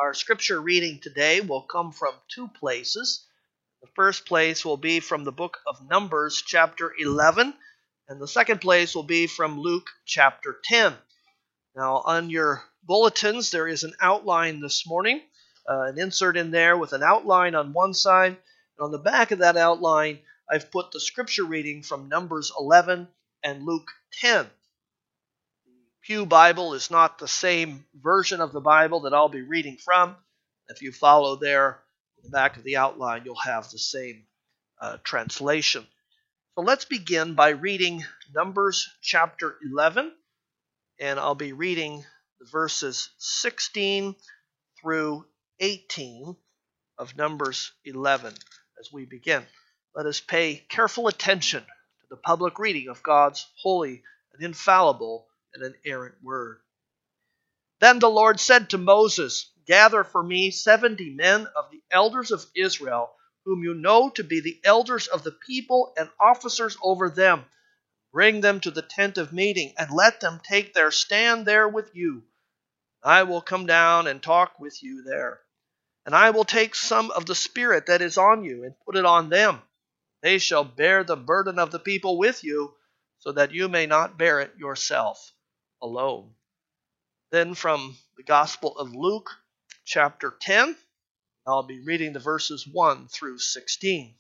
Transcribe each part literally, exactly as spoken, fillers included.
Our scripture reading today will come from two places. The first place will be from the book of Numbers, chapter eleven, and the second place will be from Luke, chapter ten. Now, on your bulletins, there is an outline this morning, uh, an insert in there with an outline on one side, and on the back of that outline, I've put the scripture reading from Numbers eleven and Luke ten. Pew Bible is not the same version of the Bible that I'll be reading from. If you follow there, in the back of the outline, you'll have the same uh, translation. So let's begin by reading Numbers chapter eleven, and I'll be reading the verses sixteen through eighteen of Numbers eleven as we begin. Let us pay careful attention to the public reading of God's holy and infallible and an inerrant word. Then the Lord said to Moses, "Gather for me seventy men of the elders of Israel, whom you know to be the elders of the people and officers over them. Bring them to the tent of meeting, and let them take their stand there with you. I will come down and talk with you there. And I will take some of the Spirit that is on you and put it on them. They shall bear the burden of the people with you, so that you may not bear it yourself alone." Then from the Gospel of Luke, chapter ten, I'll be reading the verses one through sixteen.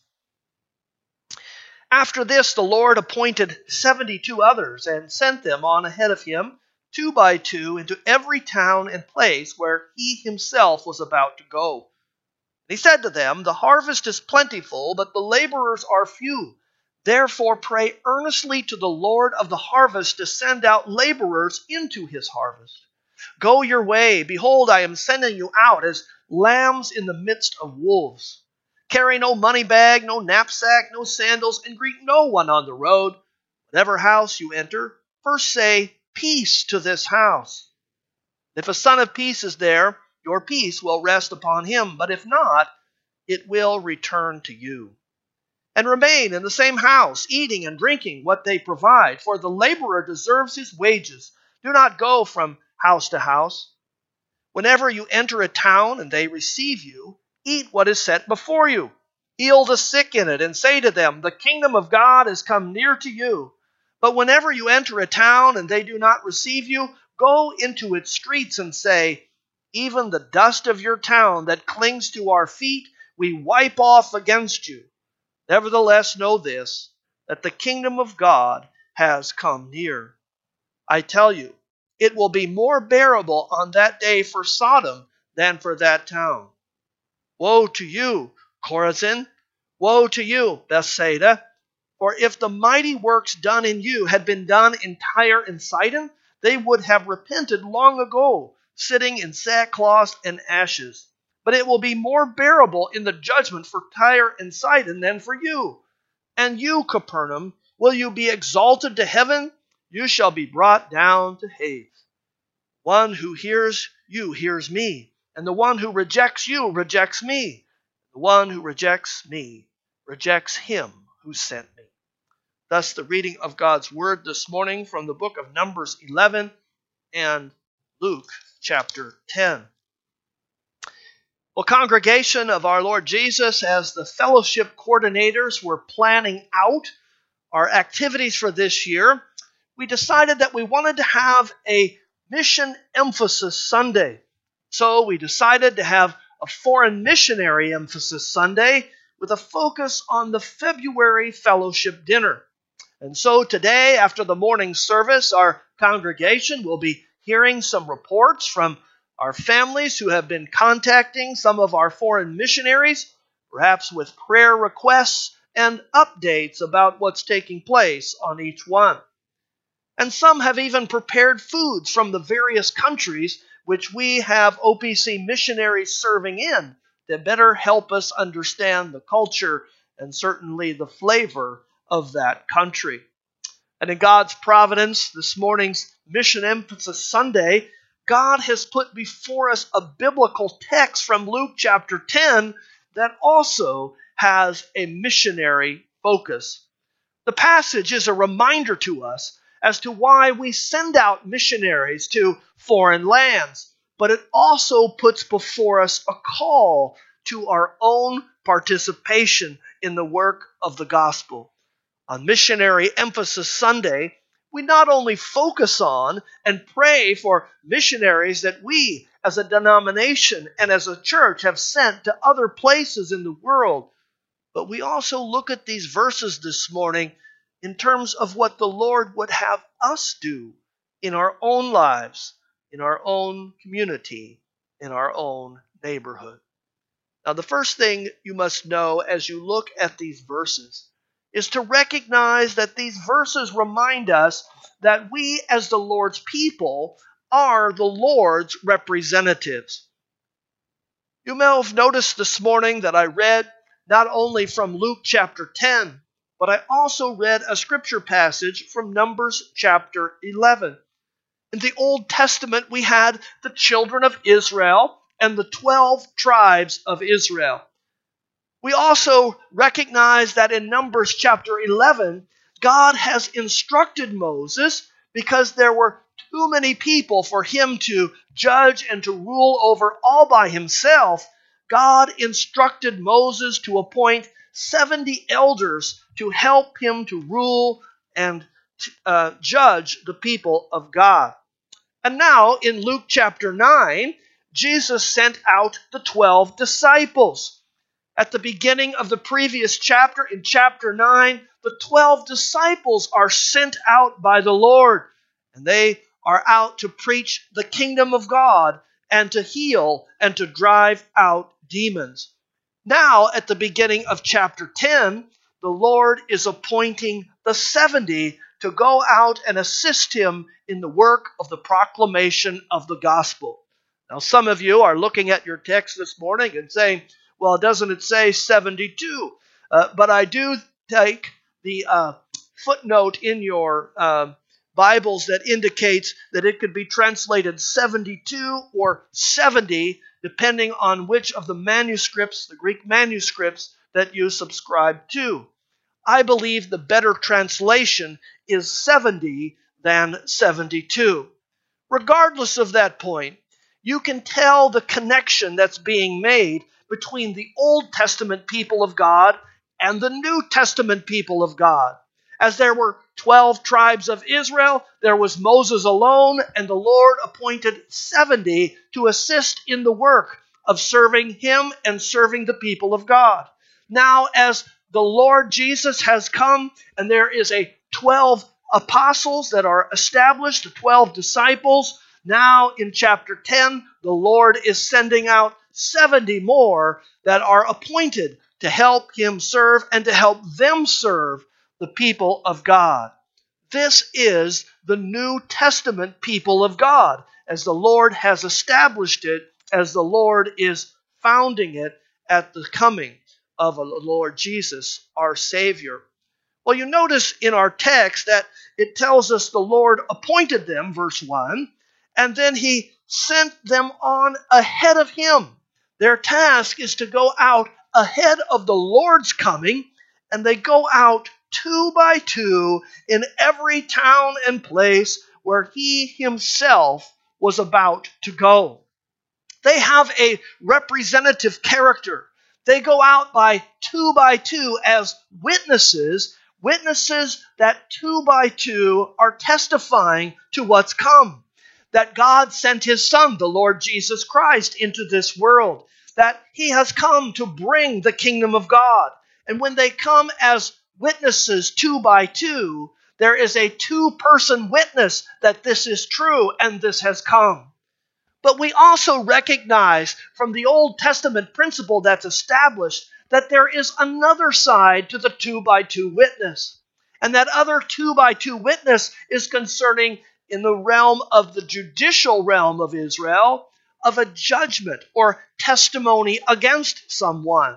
After this, the Lord appointed seventy-two others and sent them on ahead of him, two by two, into every town and place where he himself was about to go. He said to them, "The harvest is plentiful, but the laborers are few. Therefore pray earnestly to the Lord of the harvest to send out laborers into his harvest. Go your way. Behold, I am sending you out as lambs in the midst of wolves. Carry no money bag, no knapsack, no sandals, and greet no one on the road. Whatever house you enter, first say, 'Peace to this house.' If a son of peace is there, your peace will rest upon him, but if not, it will return to you. And remain in the same house, eating and drinking what they provide, for the laborer deserves his wages. Do not go from house to house. Whenever you enter a town and they receive you, eat what is set before you. Heal the sick in it and say to them, 'The kingdom of God has come near to you.' But whenever you enter a town and they do not receive you, go into its streets and say, 'Even the dust of your town that clings to our feet, we wipe off against you.' Nevertheless, know this, that the kingdom of God has come near. I tell you, it will be more bearable on that day for Sodom than for that town. Woe to you, Chorazin! Woe to you, Bethsaida! For if the mighty works done in you had been done in Tyre and Sidon, they would have repented long ago, sitting in sackcloth and ashes. But it will be more bearable in the judgment for Tyre and Sidon than for you. And you, Capernaum, will you be exalted to heaven? You shall be brought down to Hades. One who hears you hears me, and the one who rejects you rejects me. The one who rejects me rejects him who sent me." Thus the reading of God's word this morning from the book of Numbers eleven and Luke chapter ten. Well, congregation of our Lord Jesus, as the fellowship coordinators were planning out our activities for this year, we decided that we wanted to have a mission emphasis Sunday. So we decided to have a foreign missionary emphasis Sunday with a focus on the February fellowship dinner. And so today, after the morning service, our congregation will be hearing some reports from our families who have been contacting some of our foreign missionaries, perhaps with prayer requests and updates about what's taking place on each one. And some have even prepared foods from the various countries which we have O P C missionaries serving in that better help us understand the culture and certainly the flavor of that country. And in God's providence, this morning's Mission Emphasis Sunday, God has put before us a biblical text from Luke chapter ten that also has a missionary focus. The passage is a reminder to us as to why we send out missionaries to foreign lands, but it also puts before us a call to our own participation in the work of the gospel. On Missionary Emphasis Sunday, we not only focus on and pray for missionaries that we as a denomination and as a church have sent to other places in the world, but we also look at these verses this morning in terms of what the Lord would have us do in our own lives, in our own community, in our own neighborhood. Now, the first thing you must know as you look at these verses is to recognize that these verses remind us that we as the Lord's people are the Lord's representatives. You may have noticed this morning that I read not only from Luke chapter ten, but I also read a scripture passage from Numbers chapter eleven. In the Old Testament, we had the children of Israel and the twelve tribes of Israel. We also recognize that in Numbers chapter eleven, God has instructed Moses, because there were too many people for him to judge and to rule over all by himself. God instructed Moses to appoint seventy elders to help him to rule and uh, judge the people of God. And now in Luke chapter nine, Jesus sent out the twelve disciples. At the beginning of the previous chapter, in chapter nine, the twelve disciples are sent out by the Lord, and they are out to preach the kingdom of God and to heal and to drive out demons. Now, at the beginning of chapter ten, the Lord is appointing the seventy to go out and assist him in the work of the proclamation of the gospel. Now, some of you are looking at your text this morning and saying, well, doesn't it say seventy-two? Uh, but I do take the uh, footnote in your uh, Bibles that indicates that it could be translated seventy-two or seventy, depending on which of the manuscripts, the Greek manuscripts, that you subscribe to. I believe the better translation is seventy than seventy-two. Regardless of that point, you can tell the connection that's being made between the Old Testament people of God and the New Testament people of God. As there were twelve tribes of Israel, there was Moses alone, and the Lord appointed seventy to assist in the work of serving him and serving the people of God. Now, as the Lord Jesus has come, and there is a twelve apostles that are established, the twelve disciples, now in chapter ten, the Lord is sending out seventy more that are appointed to help him serve and to help them serve the people of God. This is the New Testament people of God, as the Lord has established it, as the Lord is founding it at the coming of the Lord Jesus, our Savior. Well, you notice in our text that it tells us the Lord appointed them, verse one, and then he sent them on ahead of him. Their task is to go out ahead of the Lord's coming, and they go out two by two in every town and place where he himself was about to go. They have a representative character. They go out by two by two as witnesses, witnesses that two by two are testifying to what's come. That God sent his Son, the Lord Jesus Christ, into this world. That he has come to bring the kingdom of God. And when they come as witnesses two by two, there is a two-person witness that this is true and this has come. But we also recognize from the Old Testament principle that's established that there is another side to the two by two witness. And that other two by two witness is concerning, in the realm of the judicial realm of Israel, of a judgment or testimony against someone.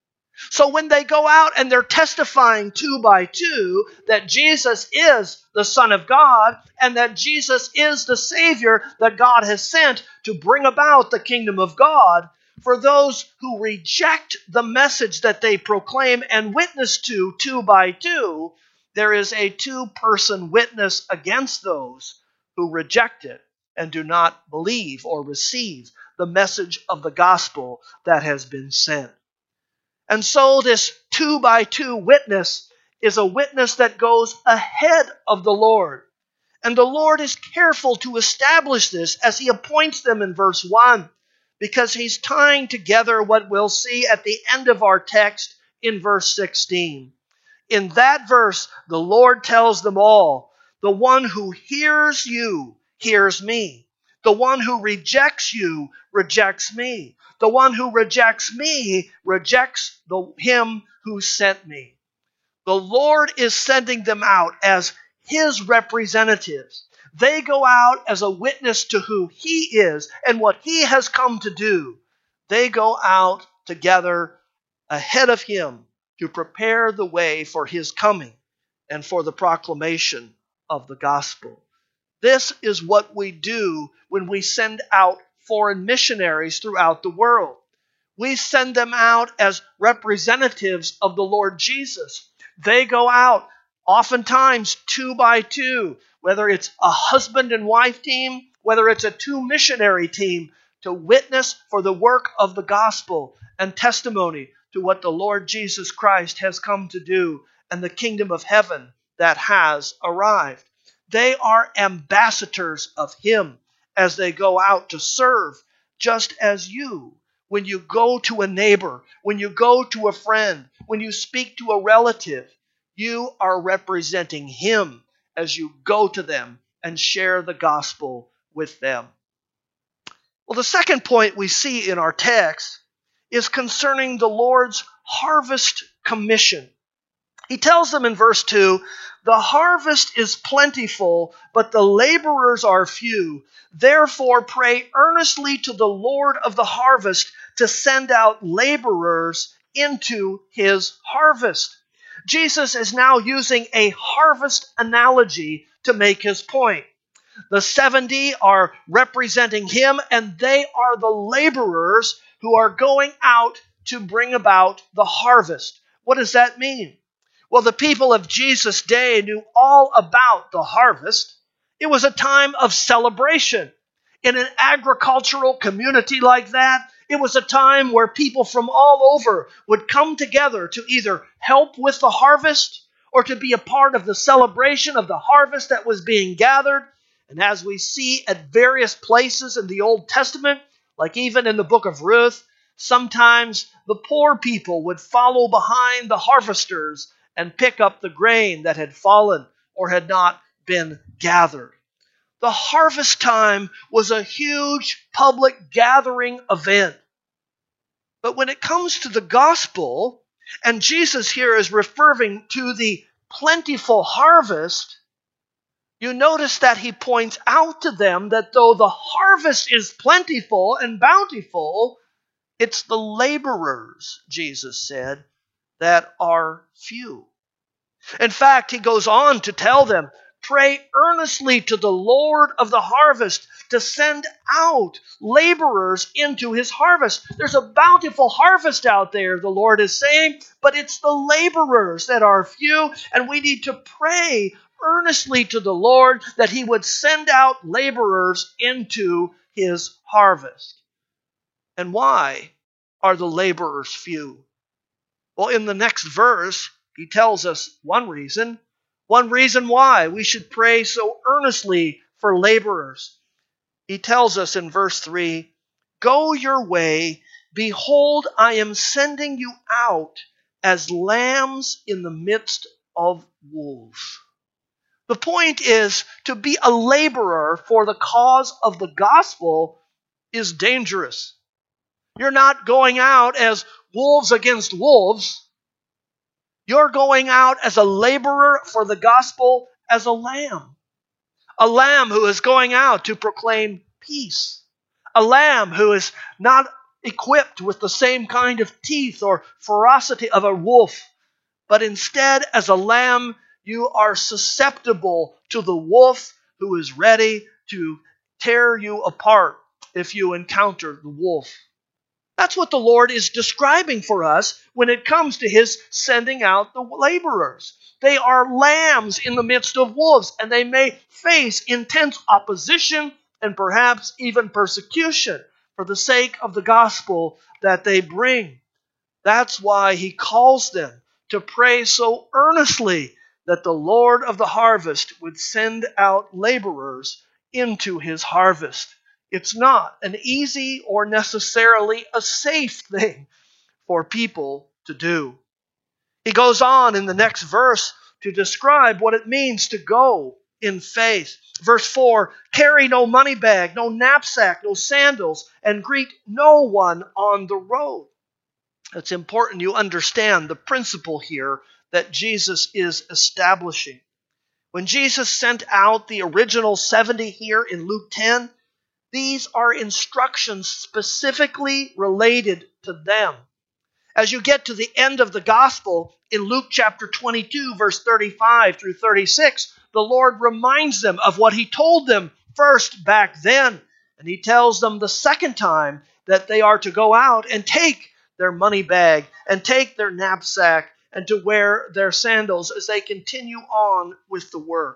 So when they go out and they're testifying two by two that Jesus is the Son of God and that Jesus is the Savior that God has sent to bring about the kingdom of God, for those who reject the message that they proclaim and witness to two by two, there is a two-person witness against those who reject it. and do not believe or receive the message of the gospel that has been sent. And so this two by two witness is a witness that goes ahead of the Lord. And the Lord is careful to establish this as he appoints them in verse one, because he's tying together what we'll see at the end of our text in verse sixteen. In that verse, the Lord tells them all, the one who hears you hears me. The one who rejects you rejects me. The one who rejects me rejects the, him who sent me. The Lord is sending them out as his representatives. They go out as a witness to who he is and what he has come to do. They go out together ahead of him to prepare the way for his coming and for the proclamation of the gospel. This is what we do when we send out foreign missionaries throughout the world. We send them out as representatives of the Lord Jesus. They go out oftentimes two by two, whether it's a husband and wife team, whether it's a two missionary team, to witness for the work of the gospel and testimony to what the Lord Jesus Christ has come to do and the kingdom of heaven that has arrived. They are ambassadors of him as they go out to serve, just as you, when you go to a neighbor, when you go to a friend, when you speak to a relative, you are representing him as you go to them and share the gospel with them. Well, the second point we see in our text is concerning the Lord's harvest commission. He tells them in verse two, the harvest is plentiful, but the laborers are few. Therefore, pray earnestly to the Lord of the harvest to send out laborers into his harvest. Jesus is now using a harvest analogy to make his point. The seventy are representing him, and they are the laborers who are going out to bring about the harvest. What does that mean? Well, the people of Jesus' day knew all about the harvest. It was a time of celebration. In an agricultural community like that, it was a time where people from all over would come together to either help with the harvest or to be a part of the celebration of the harvest that was being gathered. And as we see at various places in the Old Testament, like even in the book of Ruth, sometimes the poor people would follow behind the harvesters and pick up the grain that had fallen or had not been gathered. The harvest time was a huge public gathering event. But when it comes to the gospel, and Jesus here is referring to the plentiful harvest, you notice that he points out to them that though the harvest is plentiful and bountiful, it's the laborers, Jesus said, that are few. In fact, he goes on to tell them, pray earnestly to the Lord of the harvest to send out laborers into his harvest. There's a bountiful harvest out there, the Lord is saying, but it's the laborers that are few, and we need to pray earnestly to the Lord that he would send out laborers into his harvest. And why are the laborers few? Well, in the next verse, he tells us one reason. One reason why we should pray so earnestly for laborers. He tells us in verse three, go your way, behold, I am sending you out as lambs in the midst of wolves. The point is, to be a laborer for the cause of the gospel is dangerous. You're not going out as wolves against wolves. You're going out as a laborer for the gospel as a lamb. A lamb who is going out to proclaim peace. A lamb who is not equipped with the same kind of teeth or ferocity of a wolf, but instead as a lamb you are susceptible to the wolf who is ready to tear you apart if you encounter the wolf. That's what the Lord is describing for us when it comes to his sending out the laborers. They are lambs in the midst of wolves, and they may face intense opposition and perhaps even persecution for the sake of the gospel that they bring. That's why he calls them to pray so earnestly that the Lord of the harvest would send out laborers into his harvest. It's not an easy or necessarily a safe thing for people to do. He goes on in the next verse to describe what it means to go in faith. Verse four, carry no money bag, no knapsack, no sandals, and greet no one on the road. It's important you understand the principle here that Jesus is establishing. When Jesus sent out the original seventy here in Luke ten, these are instructions specifically related to them. As you get to the end of the gospel in Luke chapter twenty-two, verse thirty-five through thirty-six, the Lord reminds them of what he told them first back then. And he tells them the second time that they are to go out and take their money bag and take their knapsack and to wear their sandals as they continue on with the work.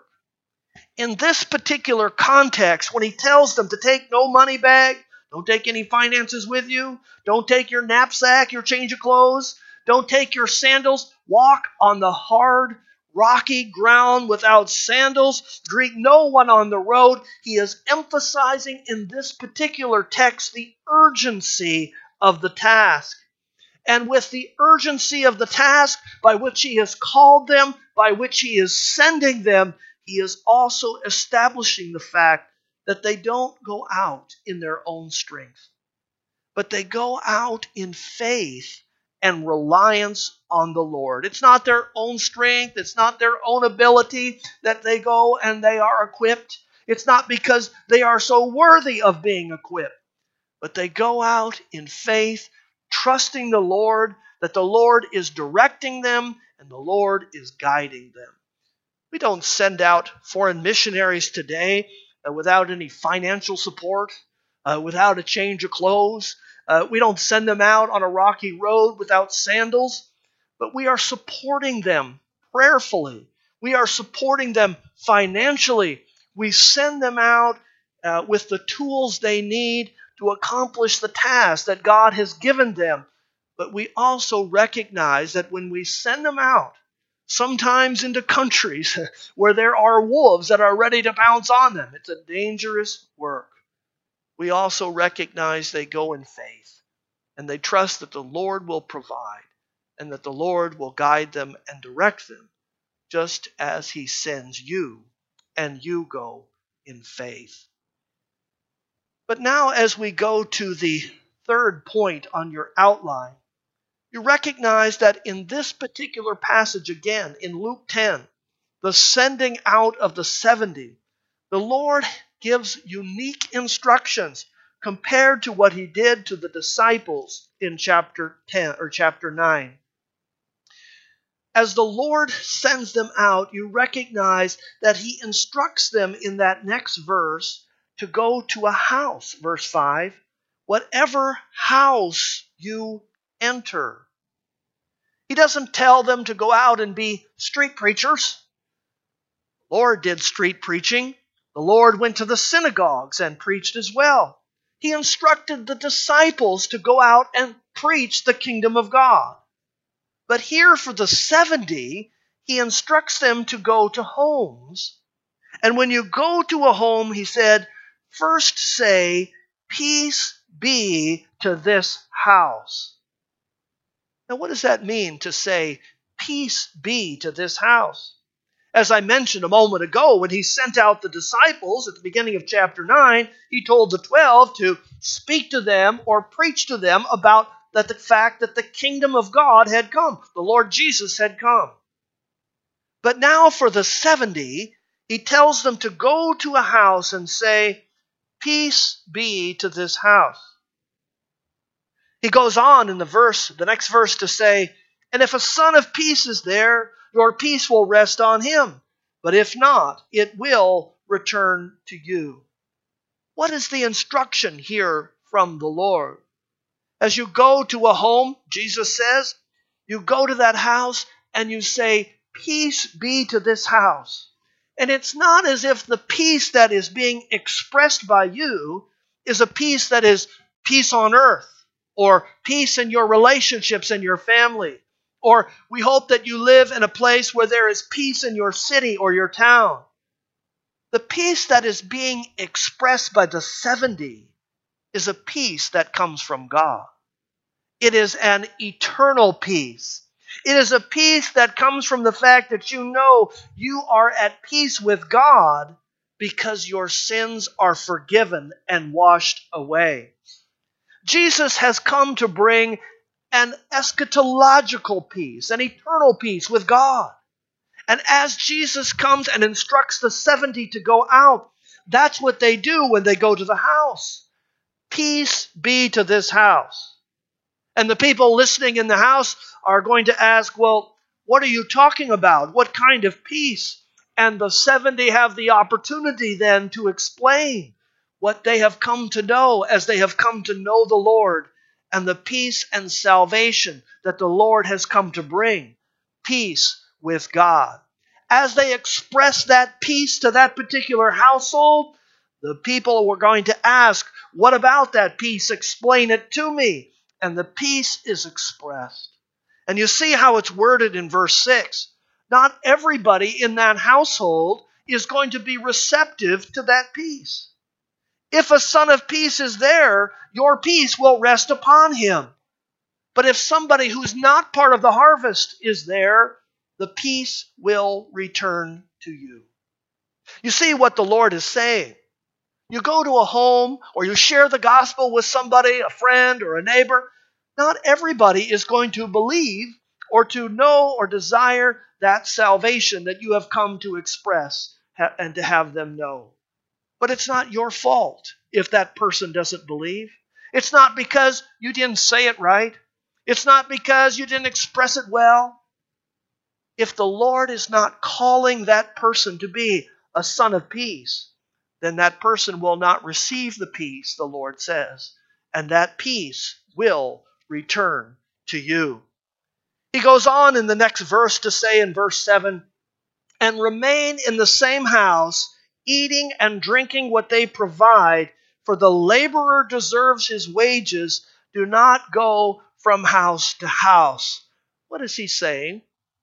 In this particular context, when he tells them to take no money bag, don't take any finances with you, don't take your knapsack, your change of clothes, don't take your sandals, walk on the hard, rocky ground without sandals, greet no one on the road. He is emphasizing in this particular text the urgency of the task. And with the urgency of the task by which he has called them, by which he is sending them, he is also establishing the fact that they don't go out in their own strength, but they go out in faith and reliance on the Lord. It's not their own strength, it's not their own ability that they go and they are equipped. It's not because they are so worthy of being equipped, but they go out in faith, trusting the Lord, that the Lord is directing them and the Lord is guiding them. We don't send out foreign missionaries today uh, without any financial support, uh, without a change of clothes. Uh, we don't send them out on a rocky road without sandals, but we are supporting them prayerfully. We are supporting them financially. We send them out uh, with the tools they need to accomplish the task that God has given them. But we also recognize that when we send them out, sometimes into countries where there are wolves that are ready to pounce on them, it's a dangerous work. We also recognize they go in faith, and they trust that the Lord will provide, and that the Lord will guide them and direct them, just as he sends you, and you go in faith. But now as we go to the third point on your outline, you recognize that in this particular passage again, in Luke ten, the sending out of the seventy, the Lord gives unique instructions compared to what he did to the disciples in chapter ten or chapter nine. As the Lord sends them out, you recognize that he instructs them in that next verse to go to a house, verse five, whatever house you enter. He doesn't tell them to go out and be street preachers. The Lord did street preaching. The Lord went to the synagogues and preached as well. He instructed the disciples to go out and preach the kingdom of God. But here for the seventy, he instructs them to go to homes. And when you go to a home, he said, first say, peace be to this house. Now, what does that mean to say, peace be to this house? As I mentioned a moment ago, when he sent out the disciples at the beginning of chapter nine, he told the twelve to speak to them or preach to them about that the fact that the kingdom of God had come. The Lord Jesus had come. But now for the seventy, he tells them to go to a house and say, peace be to this house. He goes on in the verse, the next verse to say, and if a son of peace is there, your peace will rest on him. But if not, it will return to you. What is the instruction here from the Lord? As you go to a home, Jesus says, you go to that house and you say, peace be to this house. And it's not as if the peace that is being expressed by you is a peace that is peace on earth, or peace in your relationships and your family, or we hope that you live in a place where there is peace in your city or your town. The peace that is being expressed by the seventy is a peace that comes from God. It is an eternal peace. It is a peace that comes from the fact that you know you are at peace with God because your sins are forgiven and washed away. Jesus has come to bring an eschatological peace, an eternal peace with God. And as Jesus comes and instructs the seventy to go out, that's what they do when they go to the house. Peace be to this house. And the people listening in the house are going to ask, well, what are you talking about? What kind of peace? And the seventy have the opportunity then to explain what they have come to know as they have come to know the Lord and the peace and salvation that the Lord has come to bring. Peace with God. As they express that peace to that particular household, the people were going to ask, what about that peace? Explain it to me. And the peace is expressed. And you see how it's worded in verse six. Not everybody in that household is going to be receptive to that peace. If a son of peace is there, your peace will rest upon him. But if somebody who's not part of the harvest is there, the peace will return to you. You see what the Lord is saying. You go to a home or you share the gospel with somebody, a friend or a neighbor. Not everybody is going to believe or to know or desire that salvation that you have come to express and to have them know. But it's not your fault if that person doesn't believe. It's not because you didn't say it right. It's not because you didn't express it well. If the Lord is not calling that person to be a son of peace, then that person will not receive the peace, the Lord says, and that peace will return to you. He goes on in the next verse to say in verse seven, and remain in the same house, eating and drinking what they provide, for the laborer deserves his wages. Do not go from house to house. What is he saying?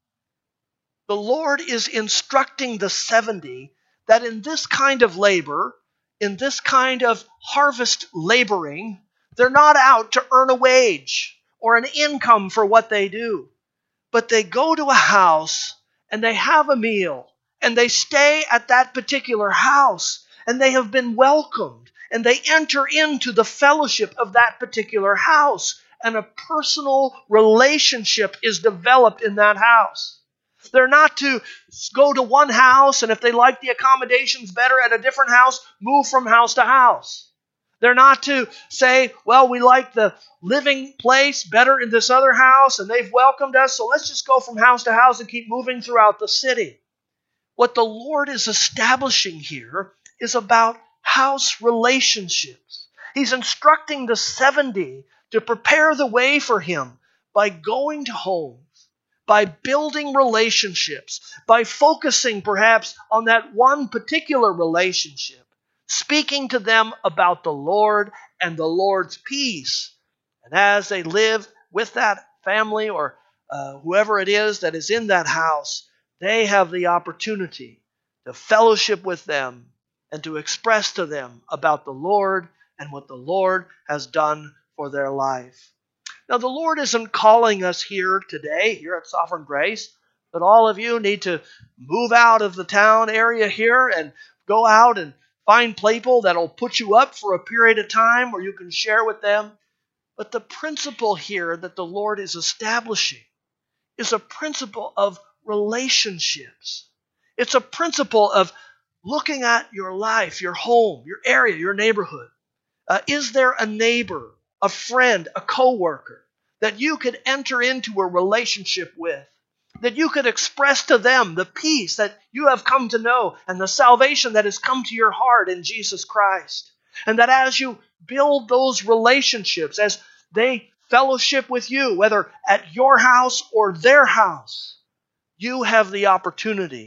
The Lord is instructing the seventy that in this kind of labor, in this kind of harvest laboring, they're not out to earn a wage or an income for what they do. But they go to a house and they have a meal and they stay at that particular house and they have been welcomed and they enter into the fellowship of that particular house and a personal relationship is developed in that house. They're not to go to one house and if they like the accommodations better at a different house, move from house to house. They're not to say, well, we like the living place better in this other house and they've welcomed us, so let's just go from house to house and keep moving throughout the city. What the Lord is establishing here is about house relationships. He's instructing the seventy to prepare the way for him by going to homes, by building relationships, by focusing perhaps on that one particular relationship, speaking to them about the Lord and the Lord's peace. And as they live with that family or uh, whoever it is that is in that house, they have the opportunity to fellowship with them and to express to them about the Lord and what the Lord has done for their life. Now, the Lord isn't calling us here today, here at Sovereign Grace, that all of you need to move out of the town area here and go out and find people that'll put you up for a period of time where you can share with them. But the principle here that the Lord is establishing is a principle of relationships. It's a principle of looking at your life, your home, your area, your neighborhood. Uh, is there a neighbor, a friend, a coworker that you could enter into a relationship with, that you could express to them the peace that you have come to know and the salvation that has come to your heart in Jesus Christ? And that as you build those relationships, as they fellowship with you, whether at your house or their house, you have the opportunity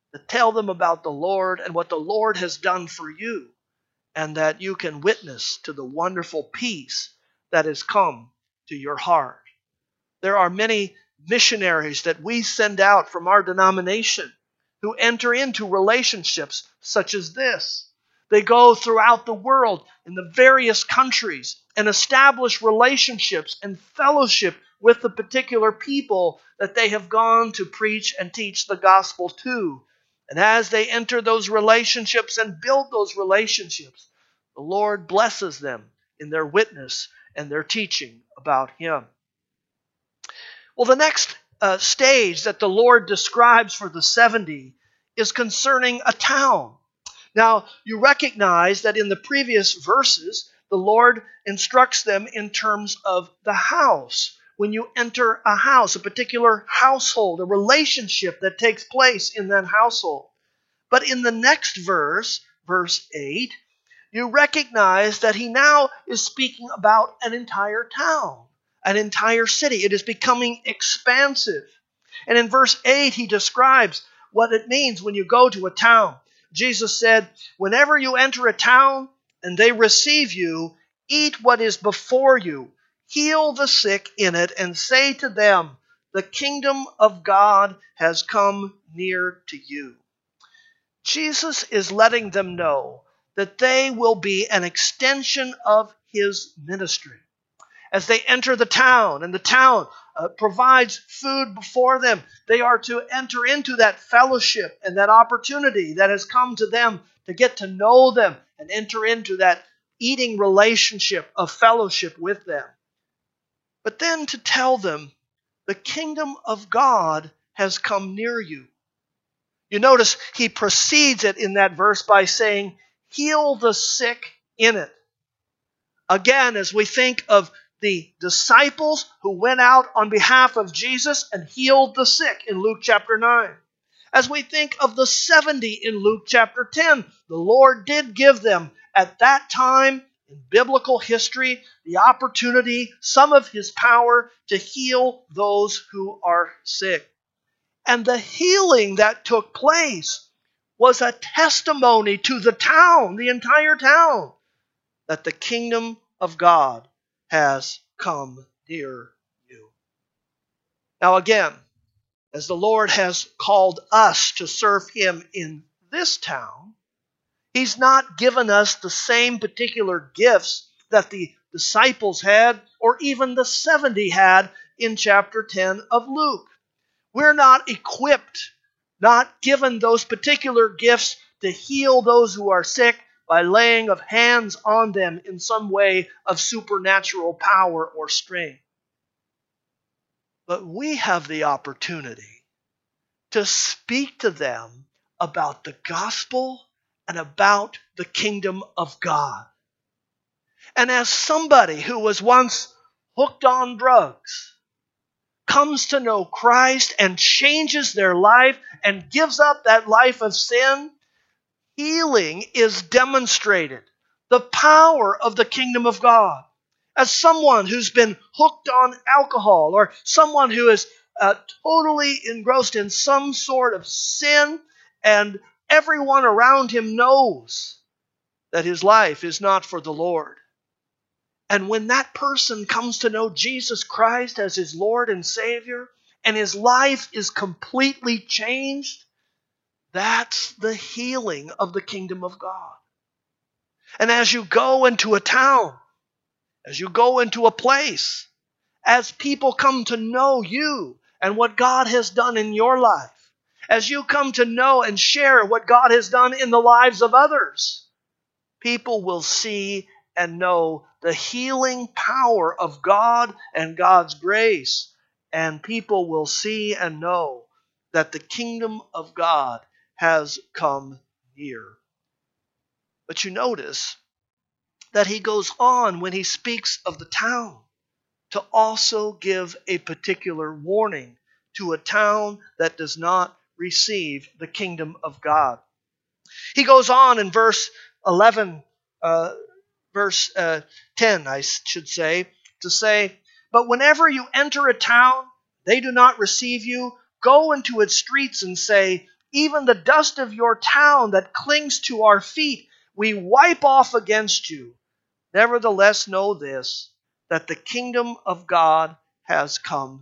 to tell them about the Lord and what the Lord has done for you, and that you can witness to the wonderful peace that has come to your heart. There are many missionaries that we send out from our denomination who enter into relationships such as this. They go throughout the world in the various countries and establish relationships and fellowship with the particular people that they have gone to preach and teach the gospel to. And as they enter those relationships and build those relationships, the Lord blesses them in their witness and their teaching about Him. Well, the next uh, stage that the Lord describes for the seventy is concerning a town. Now, you recognize that in the previous verses, the Lord instructs them in terms of the house. When you enter a house, a particular household, a relationship that takes place in that household. But in the next verse, verse eight, you recognize that he now is speaking about an entire town, an entire city. It is becoming expansive. And in verse eight, he describes what it means when you go to a town. Jesus said, whenever you enter a town and they receive you, eat what is before you, heal the sick in it, and say to them, the kingdom of God has come near to you. Jesus is letting them know that they will be an extension of his ministry. As they enter the town, and the town uh, provides food before them, they are to enter into that fellowship and that opportunity that has come to them to get to know them and enter into that eating relationship of fellowship with them. But then to tell them, the kingdom of God has come near you. You notice he precedes it in that verse by saying, heal the sick in it. Again, as we think of the disciples who went out on behalf of Jesus and healed the sick in Luke chapter nine. As we think of the seventy in Luke chapter ten, the Lord did give them at that time in biblical history the opportunity, some of his power, to heal those who are sick. And the healing that took place was a testimony to the town, the entire town, that the kingdom of God has come near you. Now again, as the Lord has called us to serve him in this town, he's not given us the same particular gifts that the disciples had or even the seventy had in chapter ten of Luke. We're not equipped, not given those particular gifts to heal those who are sick by laying of hands on them in some way of supernatural power or strength. But we have the opportunity to speak to them about the gospel and about the kingdom of God. And as somebody who was once hooked on drugs comes to know Christ and changes their life and gives up that life of sin, healing is demonstrated. The power of the kingdom of God. As someone who's been hooked on alcohol, or someone who is uh, totally engrossed in some sort of sin, and everyone around him knows that his life is not for the Lord. And when that person comes to know Jesus Christ as his Lord and Savior, and his life is completely changed, that's the healing of the kingdom of God. And as you go into a town, as you go into a place, as people come to know you and what God has done in your life, as you come to know and share what God has done in the lives of others, people will see and know the healing power of God and God's grace. And people will see and know that the kingdom of God has come near. But you notice that he goes on when he speaks of the town to also give a particular warning to a town that does not receive the kingdom of God. He goes on in verse eleven, uh, verse uh, ten, I should say, to say, but whenever you enter a town, they do not receive you, go into its streets and say, even the dust of your town that clings to our feet, we wipe off against you. Nevertheless, know this, that the kingdom of God has come.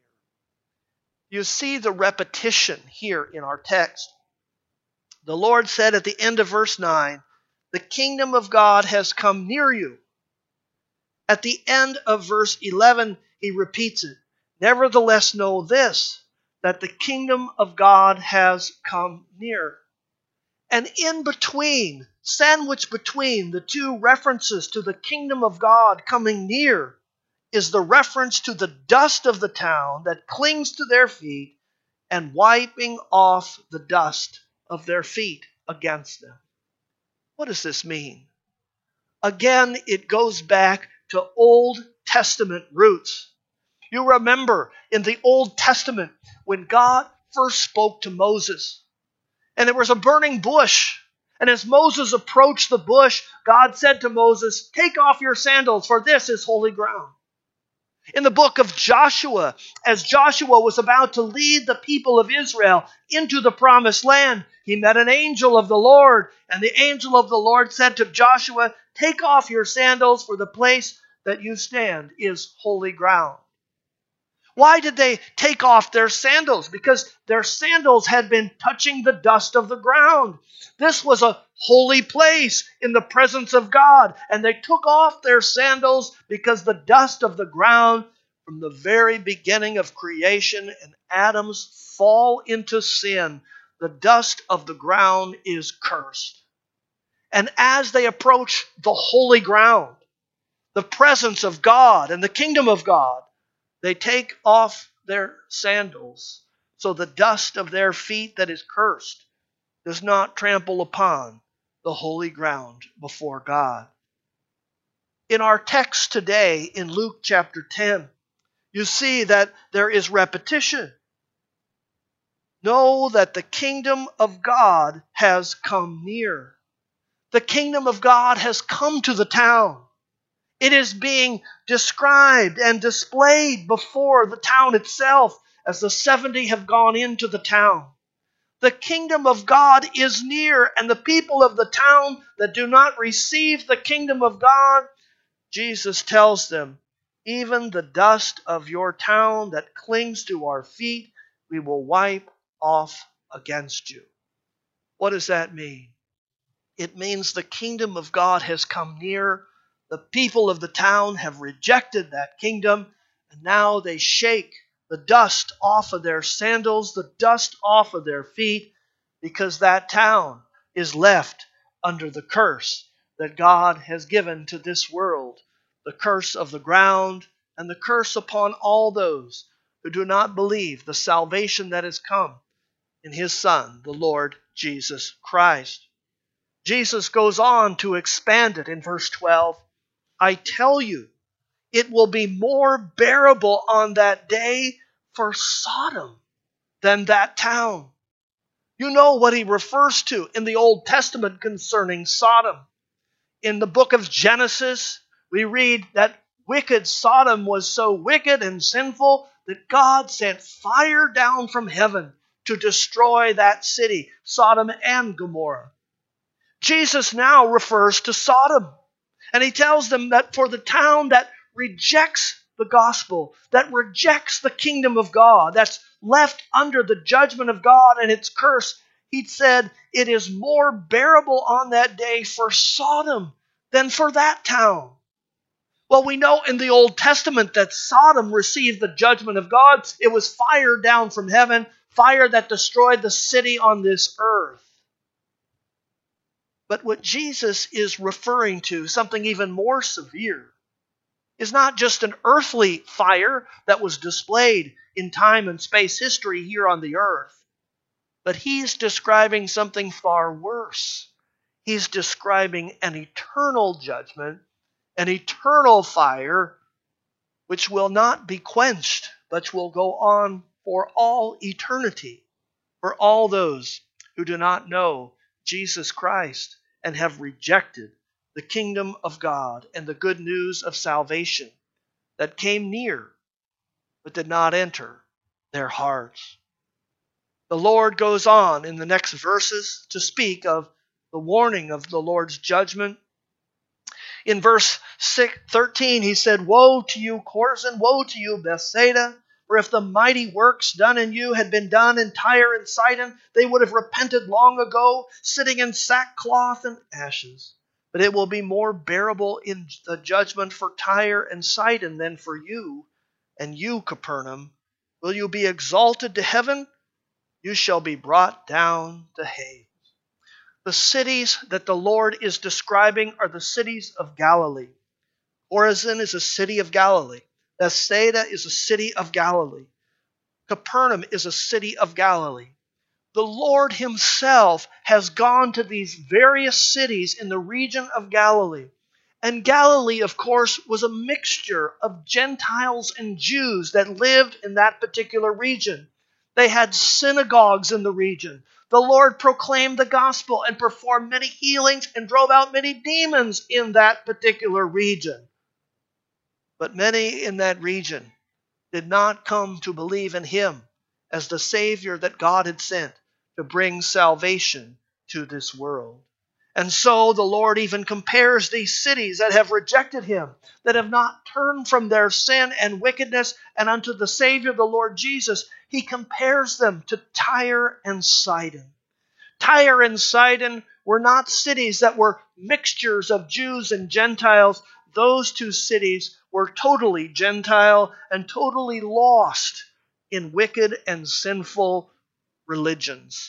You see the repetition here in our text. The Lord said at the end of verse nine, the kingdom of God has come near you. At the end of verse eleven, he repeats it. Nevertheless, know this, that the kingdom of God has come near. And in between, sandwiched between the two references to the kingdom of God coming near, is the reference to the dust of the town that clings to their feet and wiping off the dust of their feet against them. What does this mean? Again, it goes back to Old Testament roots. You remember in the Old Testament when God first spoke to Moses, and there was a burning bush. And as Moses approached the bush, God said to Moses, take off your sandals, for this is holy ground. In the book of Joshua, as Joshua was about to lead the people of Israel into the promised land, he met an angel of the Lord. And the angel of the Lord said to Joshua, take off your sandals, for the place that you stand is holy ground. Why did they take off their sandals? Because their sandals had been touching the dust of the ground. This was a holy place in the presence of God. And they took off their sandals because the dust of the ground from the very beginning of creation and Adam's fall into sin, the dust of the ground is cursed. And as they approach the holy ground, the presence of God and the kingdom of God, they take off their sandals so the dust of their feet that is cursed does not trample upon the holy ground before God. In our text today in Luke chapter ten, you see that there is repetition. Know that the kingdom of God has come near. The kingdom of God has come to the town. It is being described and displayed before the town itself as the seventy have gone into the town. The kingdom of God is near, and the people of the town that do not receive the kingdom of God, Jesus tells them, even the dust of your town that clings to our feet, we will wipe off against you. What does that mean? It means the kingdom of God has come near. The people of the town have rejected that kingdom, and now they shake the dust off of their sandals, the dust off of their feet, because that town is left under the curse that God has given to this world, the curse of the ground and the curse upon all those who do not believe the salvation that has come in His Son, the Lord Jesus Christ. Jesus goes on to expand it in verse twelve. I tell you, it will be more bearable on that day for Sodom than that town. You know what he refers to in the Old Testament concerning Sodom. In the book of Genesis, we read that wicked Sodom was so wicked and sinful that God sent fire down from heaven to destroy that city, Sodom and Gomorrah. Jesus now refers to Sodom. And he tells them that for the town that rejects the gospel, that rejects the kingdom of God, that's left under the judgment of God and its curse, he said it is more bearable on that day for Sodom than for that town. Well, we know in the Old Testament that Sodom received the judgment of God. It was fire down from heaven, fire that destroyed the city on this earth. But what Jesus is referring to, something even more severe, is not just an earthly fire that was displayed in time and space history here on the earth, but he's describing something far worse. He's describing an eternal judgment, an eternal fire, which will not be quenched, but will go on for all eternity, for all those who do not know Jesus Christ and have rejected the kingdom of God and the good news of salvation that came near but did not enter their hearts. The Lord goes on in the next verses to speak of the warning of the Lord's judgment. In verse thirteen, he said, "Woe to you, Chorazin! Woe to you, Bethsaida! For if the mighty works done in you had been done in Tyre and Sidon, they would have repented long ago, sitting in sackcloth and ashes. But it will be more bearable in the judgment for Tyre and Sidon than for you. And you, Capernaum, will you be exalted to heaven? You shall be brought down to Hades." The cities that the Lord is describing are the cities of Galilee. Chorazin is a city of Galilee. Bethsaida is a city of Galilee. Capernaum is a city of Galilee. The Lord Himself has gone to these various cities in the region of Galilee. And Galilee, of course, was a mixture of Gentiles and Jews that lived in that particular region. They had synagogues in the region. The Lord proclaimed the gospel and performed many healings and drove out many demons in that particular region. But many in that region did not come to believe in Him as the Savior that God had sent to bring salvation to this world. And so the Lord even compares these cities that have rejected Him, that have not turned from their sin and wickedness and unto the Savior, the Lord Jesus. He compares them to Tyre and Sidon. Tyre and Sidon were not cities that were mixtures of Jews and Gentiles. Those two cities were totally Gentile and totally lost in wicked and sinful religions.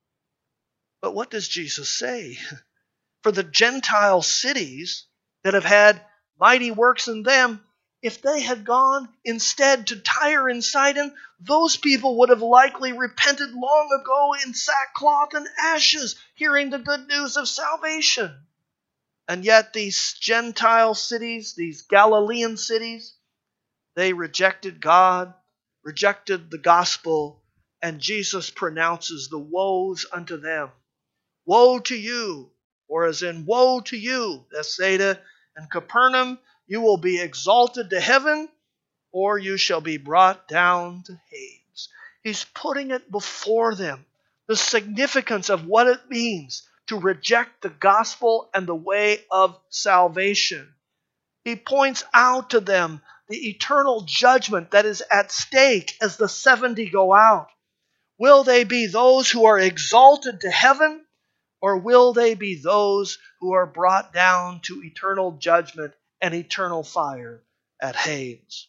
But what does Jesus say? For the Gentile cities that have had mighty works in them, if they had gone instead to Tyre and Sidon, those people would have likely repented long ago in sackcloth and ashes, hearing the good news of salvation. And yet these Gentile cities, these Galilean cities, they rejected God, rejected the gospel, and Jesus pronounces the woes unto them. Woe to you! Or as in, woe to you, Bethsaida and Capernaum, you will be exalted to heaven, or you shall be brought down to Hades. He's putting it before them, the significance of what it means to reject the gospel and the way of salvation. He points out to them the eternal judgment that is at stake as the seventy go out. Will they be those who are exalted to heaven? Or will they be those who are brought down to eternal judgment and eternal fire at Hades?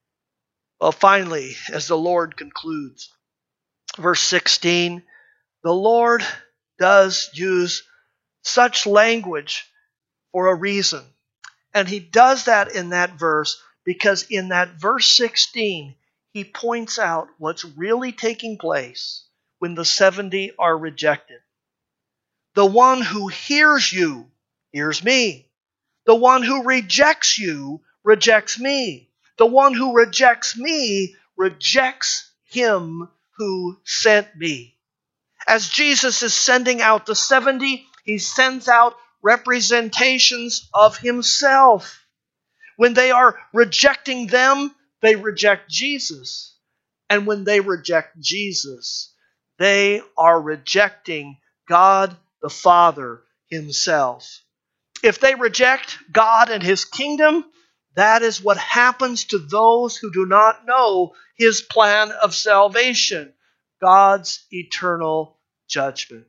Well, finally, as the Lord concludes, verse sixteen, the Lord does use such language for a reason. And He does that in that verse because in that verse sixteen, He points out what's really taking place when the seventy are rejected. The one who hears you hears me. The one who rejects you rejects me. The one who rejects me rejects Him who sent me. As Jesus is sending out the seventy, He sends out representations of Himself. When they are rejecting them, they reject Jesus. And when they reject Jesus, they are rejecting God the Father Himself. If they reject God and His kingdom, that is what happens to those who do not know His plan of salvation, God's eternal judgment.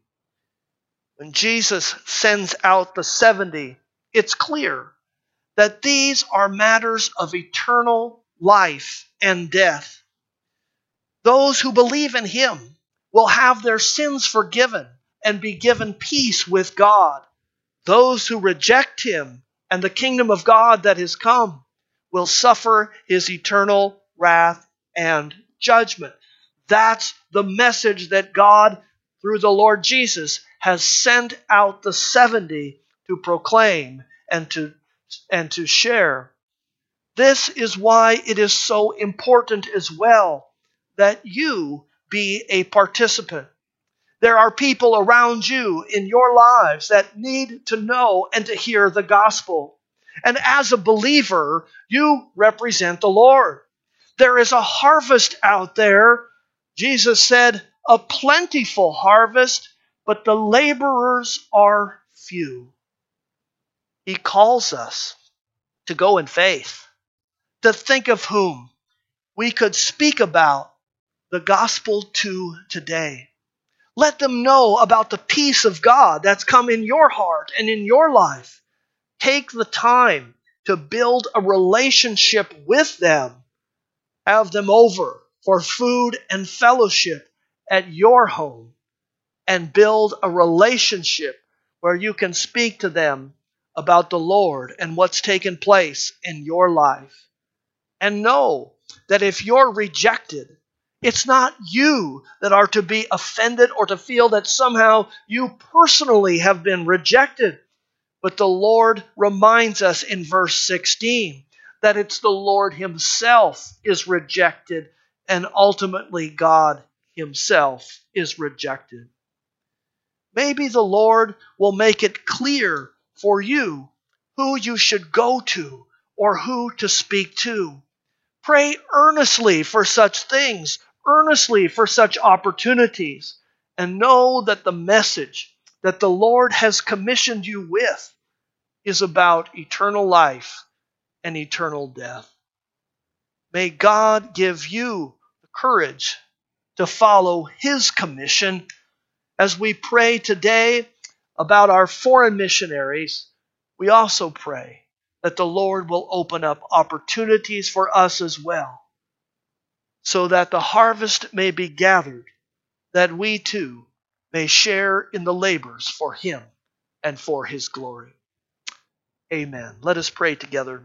When Jesus sends out the seventy, it's clear that these are matters of eternal life and death. Those who believe in Him will have their sins forgiven and be given peace with God. Those who reject Him and the kingdom of God that has come will suffer His eternal wrath and judgment. That's the message that God, through the Lord Jesus, has sent out the seventy to proclaim and to, and to share. This is why it is so important as well that you be a participant. There are people around you in your lives that need to know and to hear the gospel. And as a believer, you represent the Lord. There is a harvest out there. Jesus said, a plentiful harvest, but the laborers are few. He calls us to go in faith, to think of whom we could speak about the gospel to today. Let them know about the peace of God that's come in your heart and in your life. Take the time to build a relationship with them. Have them over for food and fellowship at your home, and build a relationship where you can speak to them about the Lord and what's taken place in your life. And know that if you're rejected, it's not you that are to be offended or to feel that somehow you personally have been rejected. But the Lord reminds us in verse sixteen that it's the Lord Himself is rejected, and ultimately God Himself is rejected. Maybe the Lord will make it clear for you who you should go to or who to speak to. Pray earnestly for such things, earnestly for such opportunities, and know that the message that the Lord has commissioned you with is about eternal life and eternal death. May God give you the courage to follow His commission. As we pray today about our foreign missionaries, we also pray that the Lord will open up opportunities for us as well, so that the harvest may be gathered, that we too may share in the labors for Him and for His glory. Amen. Let us pray together.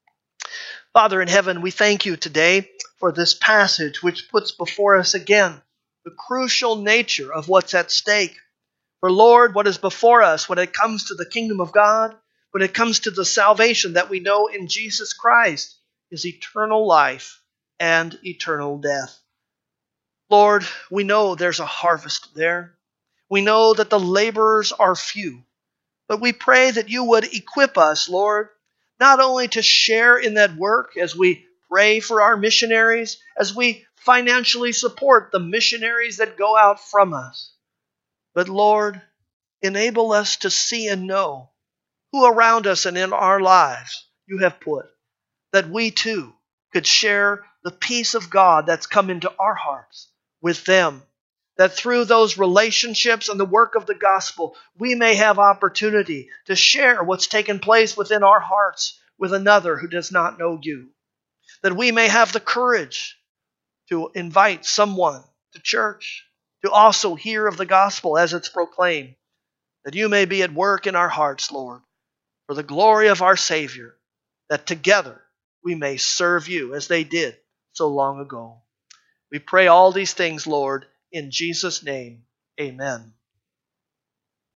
Father in heaven, we thank you today for this passage which puts before us again the crucial nature of what's at stake. For Lord, what is before us when it comes to the kingdom of God, when it comes to the salvation that we know in Jesus Christ, is eternal life and eternal death. Lord, we know there's a harvest there. We know that the laborers are few. But we pray that you would equip us, Lord, not only to share in that work as we pray for our missionaries, as we financially support the missionaries that go out from us, but Lord, enable us to see and know who around us and in our lives you have put, that we too could share the peace of God that's come into our hearts with them, that through those relationships and the work of the gospel, we may have opportunity to share what's taken place within our hearts with another who does not know you, that we may have the courage to invite someone to church, to also hear of the gospel as it's proclaimed, that you may be at work in our hearts, Lord, for the glory of our Savior, that together we may serve you as they did so long ago. We pray all these things, Lord, in Jesus' name. Amen.